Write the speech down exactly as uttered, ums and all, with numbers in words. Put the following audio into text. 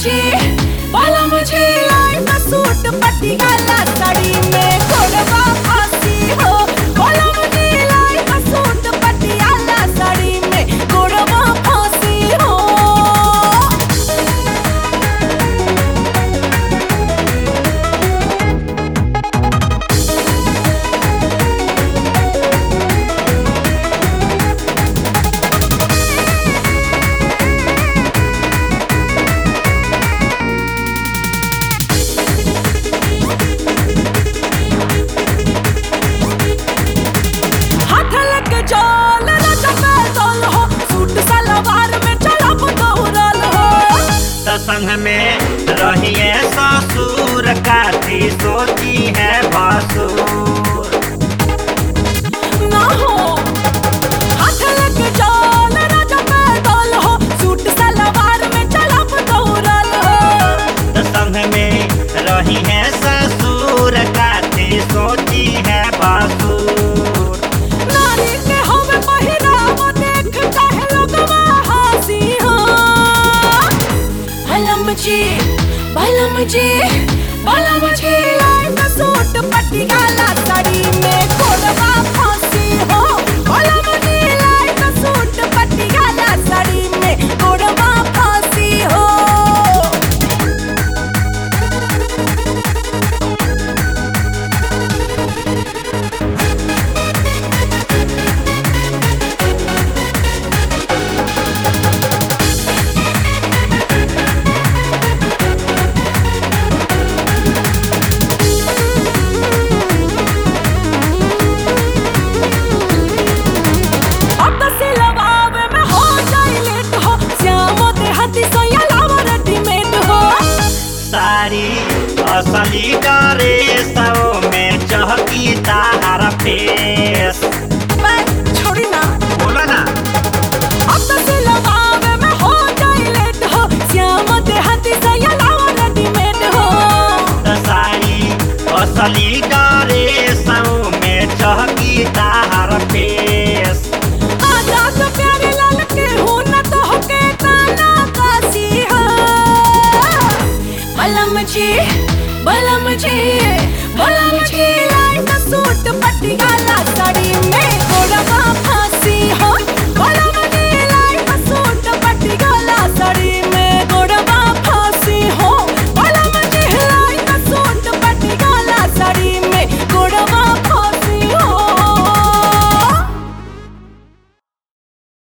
मुझे बाला मुझे लाइट सूट पटियाला साड़ी में कोडवा फांसी हो। बाला मुझे लाइट सूट पटियाला साड़ी में कोडवा फांसी हो। संग में रहिए ससुर काठी सोची है बसूर ना हो हाथ लग जाल राजा पैदल हो सूट सलवार में चलब दौड़ल हो। संग में रहिए ससुर काठी सोची है बसूर नारी के होवे पहिरावा देख चाहे लोगवा हंसी हो। बाला मुझे बाला मुझे बाला मुझे लाइट सूट पटियाला साड़ी में कोडवा फांसी हो। बाला मुझे लाइट सूट पटियाला साड़ी में कोडवा फांसी हो। सारी असली डरे सौ में चहकी तारा फेस छोड़ी ना बोला ना अब तो सिलवावे में हो जाए लेट हो। श्याम देहाती से या लावा रेडीमेड हो। सारी असली डरे सौ में चहकी तारा फेस आजा तो प्यारे लाल के हो न तो होके ताना कासी हो। बाला मुझे बाला मुझे बाला मुझे लाइट सूट पटियाला साड़ी में कोडवा फांसी हो। बाला